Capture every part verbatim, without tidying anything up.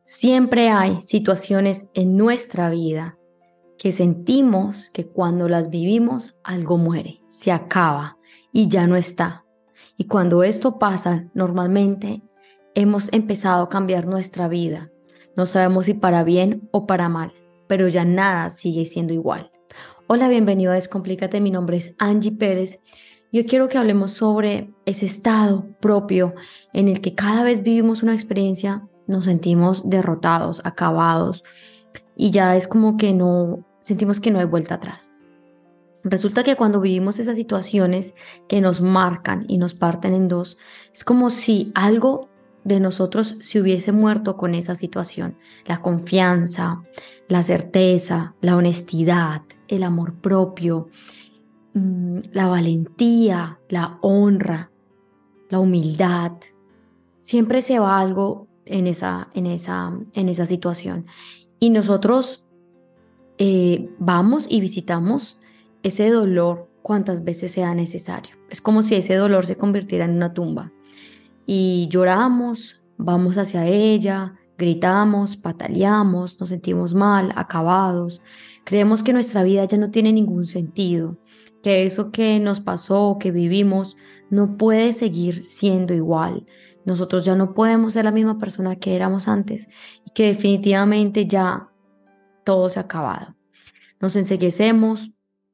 Siempre hay situaciones en nuestra vida que sentimos que cuando las vivimos algo muere, se acaba y ya no está. Y cuando esto pasa, normalmente hemos empezado a cambiar nuestra vida. No sabemos si para bien o para mal, pero ya nada sigue siendo igual. Hola, bienvenido a Descomplícate, mi nombre es Angie Pérez. Yo quiero que hablemos sobre ese estado propio en el que cada vez vivimos una experiencia, nos sentimos derrotados, acabados y ya es como que no, sentimos que no hay vuelta atrás. Resulta que cuando vivimos esas situaciones que nos marcan y nos parten en dos, es como si algo de nosotros se hubiese muerto con esa situación. La confianza, la certeza, la honestidad, el amor propio, mm, la valentía, la honra, la humildad. Siempre se va algo en esa, en esa, en esa situación. Y nosotros eh, vamos y visitamos ese dolor cuantas veces sea necesario. Es como si ese dolor se convirtiera en una tumba. Y lloramos, vamos hacia ella, gritamos, pataleamos, nos sentimos mal, acabados. Creemos que nuestra vida ya no tiene ningún sentido, que eso que nos pasó, que vivimos, no puede seguir siendo igual. Nosotros ya no podemos ser la misma persona que éramos antes y que definitivamente ya todo se ha acabado. Nos enceguecemos,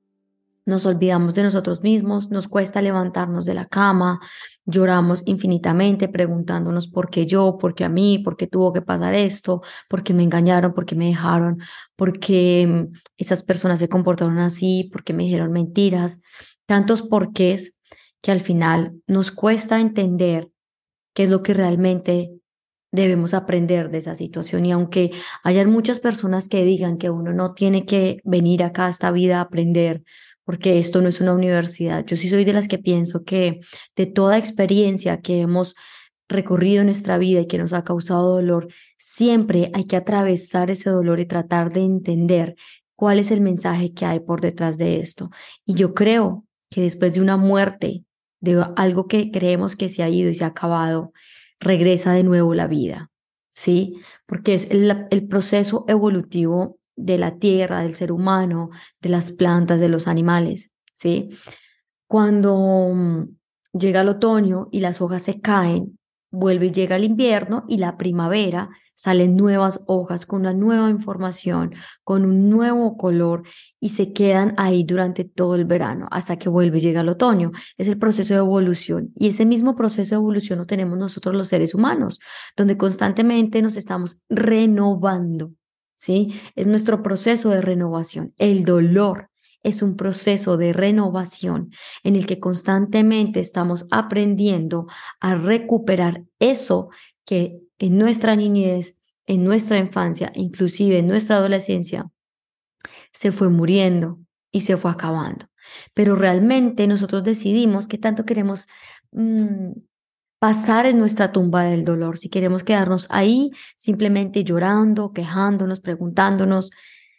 nos olvidamos de nosotros mismos, nos cuesta levantarnos de la cama, lloramos infinitamente preguntándonos por qué yo, por qué a mí, por qué tuvo que pasar esto, por qué me engañaron, por qué me dejaron, por qué mm, esas personas se comportaron así, por qué me dijeron mentiras, tantos porqués que al final nos cuesta entender qué es lo que realmente debemos aprender de esa situación. Y aunque hayan muchas personas que digan que uno no tiene que venir acá a esta vida a aprender, porque esto no es una universidad, yo sí soy de las que pienso que de toda experiencia que hemos recorrido en nuestra vida y que nos ha causado dolor, siempre hay que atravesar ese dolor y tratar de entender cuál es el mensaje que hay por detrás de esto. Y yo creo que después de una muerte, de algo que creemos que se ha ido y se ha acabado, regresa de nuevo la vida, ¿sí? Porque es el, el proceso evolutivo de la tierra, del ser humano, de las plantas, de los animales, ¿sí? Cuando mm, llega el otoño y las hojas se caen, vuelve y llega el invierno y la primavera, salen nuevas hojas con una nueva información, con un nuevo color y se quedan ahí durante todo el verano hasta que vuelve y llega el otoño. Es el proceso de evolución y ese mismo proceso de evolución lo tenemos nosotros los seres humanos, donde constantemente nos estamos renovando, ¿sí? Es nuestro proceso de renovación. El dolor es un proceso de renovación en el que constantemente estamos aprendiendo a recuperar eso que en nuestra niñez, en nuestra infancia, inclusive en nuestra adolescencia, se fue muriendo y se fue acabando. Pero realmente nosotros decidimos qué tanto queremos mmm, pasar en nuestra tumba del dolor, si queremos quedarnos ahí simplemente llorando, quejándonos, preguntándonos,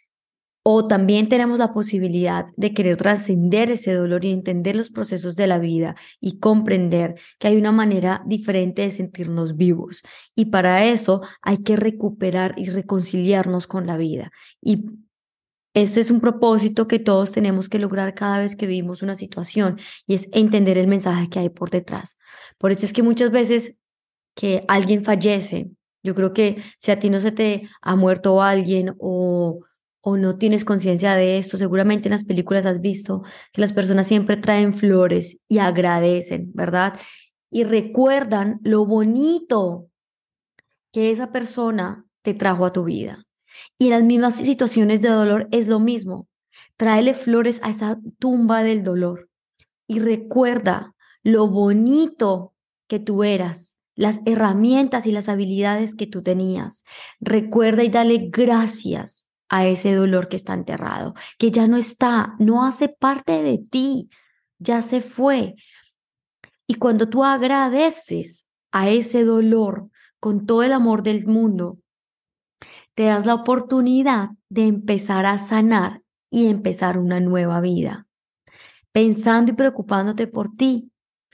o también tenemos la posibilidad de querer trascender ese dolor y entender los procesos de la vida y comprender que hay una manera diferente de sentirnos vivos. Y para eso hay que recuperar y reconciliarnos con la vida. Y ese es un propósito que todos tenemos que lograr cada vez que vivimos una situación y es entender el mensaje que hay por detrás. Por eso es que muchas veces que alguien fallece, yo creo que si a ti no se te ha muerto alguien o, o no tienes conciencia de esto, seguramente en las películas has visto que las personas siempre traen flores y agradecen, ¿verdad? Y recuerdan lo bonito que esa persona te trajo a tu vida. Y en las mismas situaciones de dolor es lo mismo. Tráele flores a esa tumba del dolor y recuerda lo bonito que tú eras, las herramientas y las habilidades que tú tenías. Recuerda y dale gracias a ese dolor que está enterrado, que ya no está, no hace parte de ti, ya se fue. Y cuando tú agradeces a ese dolor con todo el amor del mundo, te das la oportunidad de empezar a sanar y empezar una nueva vida, pensando y preocupándote por ti.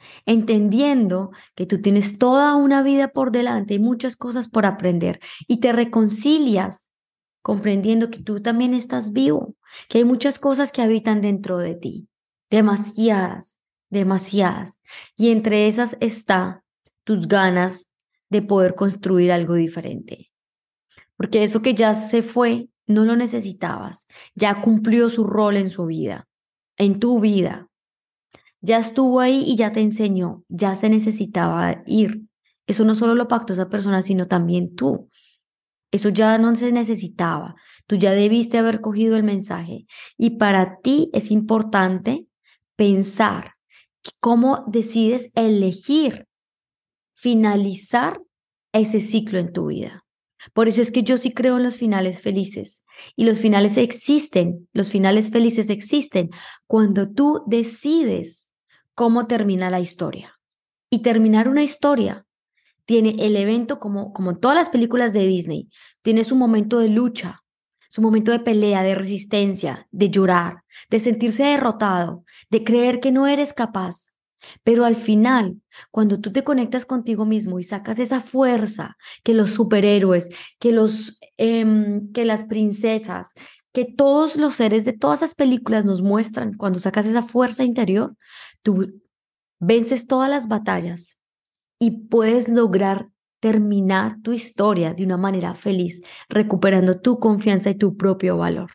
entendiendo que tú tienes toda una vida por delante y muchas cosas por aprender y te reconcilias comprendiendo que tú también estás vivo, que hay muchas cosas que habitan dentro de ti, demasiadas, demasiadas. Y entre esas está tus ganas de poder construir algo diferente. Porque eso que ya se fue, no lo necesitabas, ya cumplió su rol en su vida, en tu vida. Ya estuvo ahí y ya te enseñó, ya se necesitaba ir. Eso no solo lo pactó esa persona, sino también tú. Eso ya no se necesitaba. Tú ya debiste haber cogido el mensaje. Y para ti es importante pensar cómo decides elegir finalizar ese ciclo en tu vida. Por eso es que yo sí creo en los finales felices. Y los finales existen, los finales felices existen cuando tú decides cómo termina la historia. Y terminar una historia tiene el evento como, como en todas las películas de Disney, tiene su momento de lucha, su momento de pelea, de resistencia, de llorar, de sentirse derrotado, de creer que no eres capaz. Pero al final, cuando tú te conectas contigo mismo y sacas esa fuerza que los superhéroes, que, los, em, que las princesas, que todos los seres de todas esas películas nos muestran, cuando sacas esa fuerza interior, tú vences todas las batallas y puedes lograr terminar tu historia de una manera feliz, recuperando tu confianza y tu propio valor.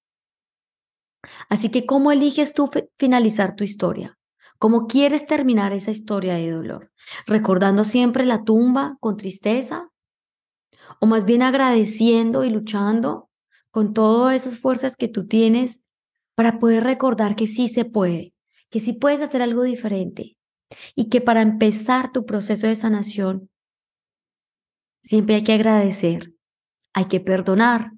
Así que, ¿cómo eliges tú finalizar tu historia? ¿Cómo quieres terminar esa historia de dolor? ¿Recordando siempre la tumba con tristeza? ¿O más bien agradeciendo y luchando con todas esas fuerzas que tú tienes para poder recordar que sí se puede, que sí puedes hacer algo diferente y que para empezar tu proceso de sanación siempre hay que agradecer, hay que perdonar?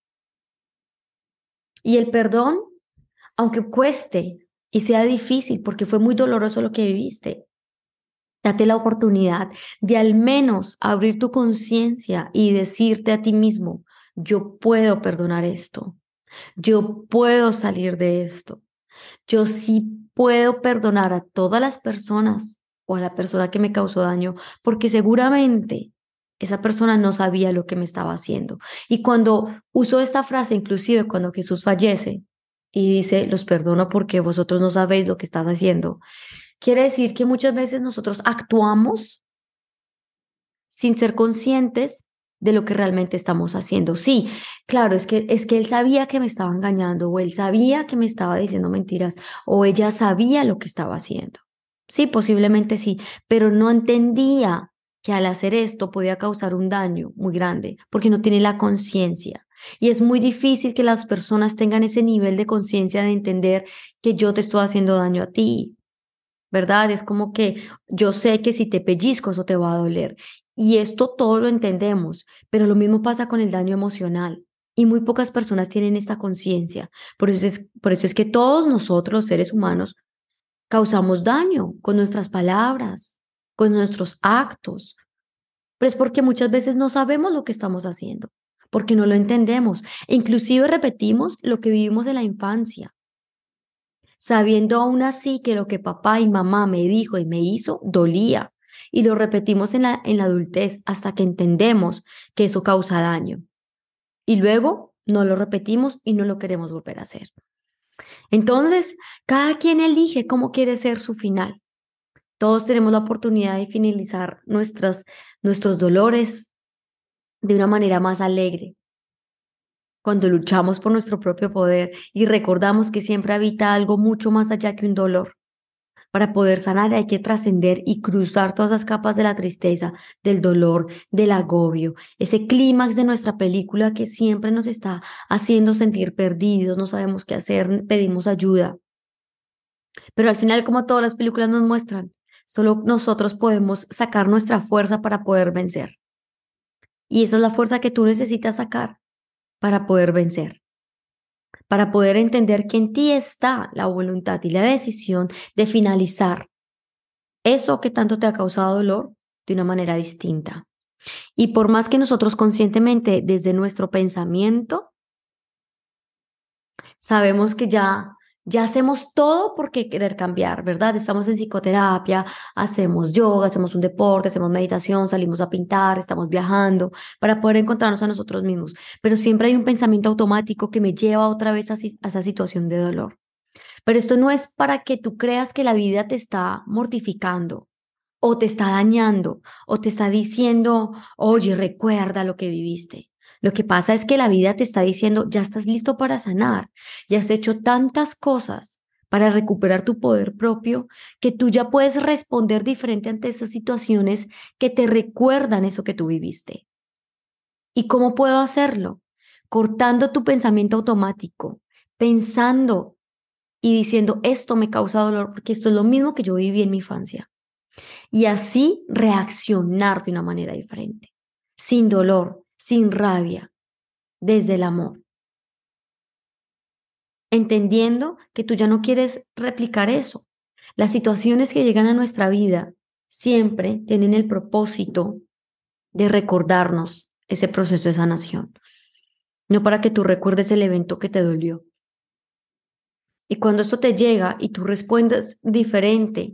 Y el perdón, aunque cueste y sea difícil porque fue muy doloroso lo que viviste, date la oportunidad de al menos abrir tu conciencia y decirte a ti mismo, yo puedo perdonar esto, yo puedo salir de esto, yo sí puedo perdonar a todas las personas o a la persona que me causó daño, porque seguramente esa persona no sabía lo que me estaba haciendo. Y cuando uso esta frase, inclusive cuando Jesús fallece y dice, los perdono porque vosotros no sabéis lo que estás haciendo, quiere decir que muchas veces nosotros actuamos sin ser conscientes de lo que realmente estamos haciendo. Sí, claro, es que, es que él sabía que me estaba engañando, o él sabía que me estaba diciendo mentiras, o ella sabía lo que estaba haciendo. Sí, posiblemente sí, pero no entendía que al hacer esto podía causar un daño muy grande, porque no tiene la conciencia. Y es muy difícil que las personas tengan ese nivel de conciencia de entender que yo te estoy haciendo daño a ti, ¿verdad? Es como que yo sé que si te pellizco eso te va a doler. Y esto todo lo entendemos, pero lo mismo pasa con el daño emocional. Y muy pocas personas tienen esta conciencia. Por eso es, por eso es que todos nosotros, los seres humanos, causamos daño con nuestras palabras, con nuestros actos. Pero es porque muchas veces no sabemos lo que estamos haciendo, porque no lo entendemos. E inclusive repetimos lo que vivimos en la infancia, sabiendo aún así que lo que papá y mamá me dijo y me hizo dolía. Y lo repetimos en la, en la adultez hasta que entendemos que eso causa daño. Y luego no lo repetimos y no lo queremos volver a hacer. Entonces, cada quien elige cómo quiere ser su final. Todos tenemos la oportunidad de finalizar nuestras, nuestros dolores de una manera más alegre, cuando luchamos por nuestro propio poder y recordamos que siempre habita algo mucho más allá que un dolor. Para poder sanar hay que trascender y cruzar todas las capas de la tristeza, del dolor, del agobio, ese clímax de nuestra película que siempre nos está haciendo sentir perdidos, no sabemos qué hacer, pedimos ayuda. Pero al final, como todas las películas nos muestran, solo nosotros podemos sacar nuestra fuerza para poder vencer. Y esa es la fuerza que tú necesitas sacar para poder vencer, para poder entender que en ti está la voluntad y la decisión de finalizar eso que tanto te ha causado dolor de una manera distinta. Y por más que nosotros conscientemente desde nuestro pensamiento sabemos que ya Ya hacemos todo por querer cambiar, ¿verdad? Estamos en psicoterapia, hacemos yoga, hacemos un deporte, hacemos meditación, salimos a pintar, estamos viajando para poder encontrarnos a nosotros mismos. Pero siempre hay un pensamiento automático que me lleva otra vez a, si- a esa situación de dolor. Pero esto no es para que tú creas que la vida te está mortificando o te está dañando o te está diciendo, oye, recuerda lo que viviste. Lo que pasa es que la vida te está diciendo, ya estás listo para sanar, ya has hecho tantas cosas para recuperar tu poder propio que tú ya puedes responder diferente ante esas situaciones que te recuerdan eso que tú viviste. ¿Y cómo puedo hacerlo? Cortando tu pensamiento automático, pensando y diciendo, esto me causa dolor porque esto es lo mismo que yo viví en mi infancia. Y así reaccionar de una manera diferente, sin dolor, sin rabia, desde el amor, entendiendo que tú ya no quieres replicar eso. Las situaciones que llegan a nuestra vida siempre tienen el propósito de recordarnos ese proceso de sanación, no para que tú recuerdes el evento que te dolió. Y cuando esto te llega y tú respondes diferente,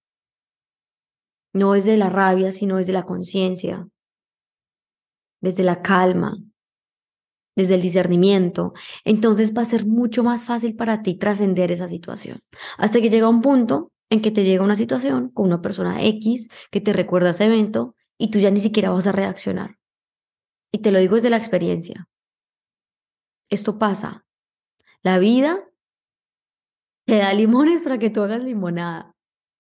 no es de la rabia, sino desde la conciencia, desde la calma, desde el discernimiento, entonces va a ser mucho más fácil para ti trascender esa situación. Hasta que llega un punto en que te llega una situación con una persona X que te recuerda ese evento y tú ya ni siquiera vas a reaccionar. Y te lo digo desde la experiencia. Esto pasa. La vida te da limones para que tú hagas limonada.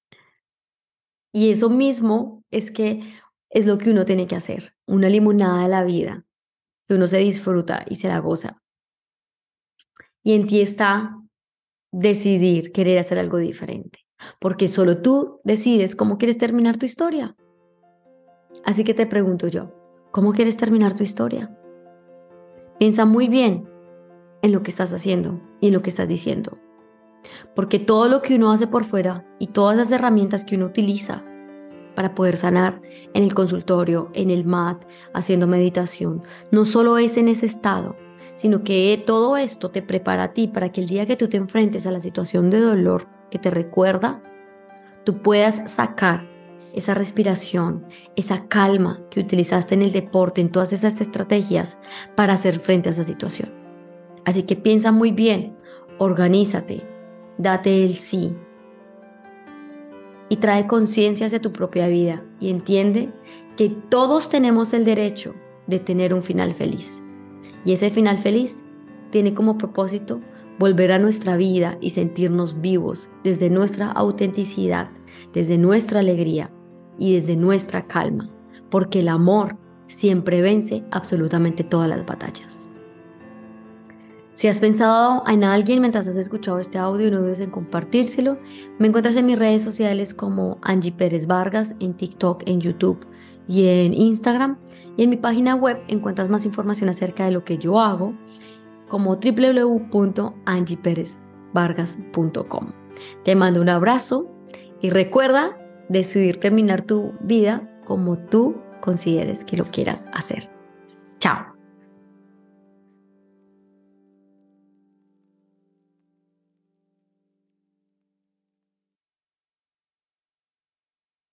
Y eso mismo es que es lo que uno tiene que hacer. Una limonada de la vida, que uno se disfruta y se la goza. Y en ti está decidir querer hacer algo diferente, porque solo tú decides cómo quieres terminar tu historia. Así que te pregunto yo, ¿cómo quieres terminar tu historia? Piensa muy bien en lo que estás haciendo y en lo que estás diciendo, porque todo lo que uno hace por fuera y todas las herramientas que uno utiliza para poder sanar en el consultorio, en el mat, haciendo meditación, no solo es en ese estado, sino que todo esto te prepara a ti para que el día que tú te enfrentes a la situación de dolor que te recuerda, tú puedas sacar esa respiración, esa calma que utilizaste en el deporte, en todas esas estrategias para hacer frente a esa situación. Así que piensa muy bien, organízate, date el sí y trae conciencia hacia tu propia vida y entiende que todos tenemos el derecho de tener un final feliz. Y ese final feliz tiene como propósito volver a nuestra vida y sentirnos vivos desde nuestra autenticidad, desde nuestra alegría y desde nuestra calma, porque el amor siempre vence absolutamente todas las batallas. Si has pensado en alguien mientras has escuchado este audio, no dudes en compartírselo. Me encuentras en mis redes sociales como Angie Pérez Vargas, en TikTok, en YouTube y en Instagram. Y en mi página web encuentras más información acerca de lo que yo hago como w w w punto angie perez vargas punto com. Te mando un abrazo y recuerda decidir terminar tu vida como tú consideres que lo quieras hacer. Chao.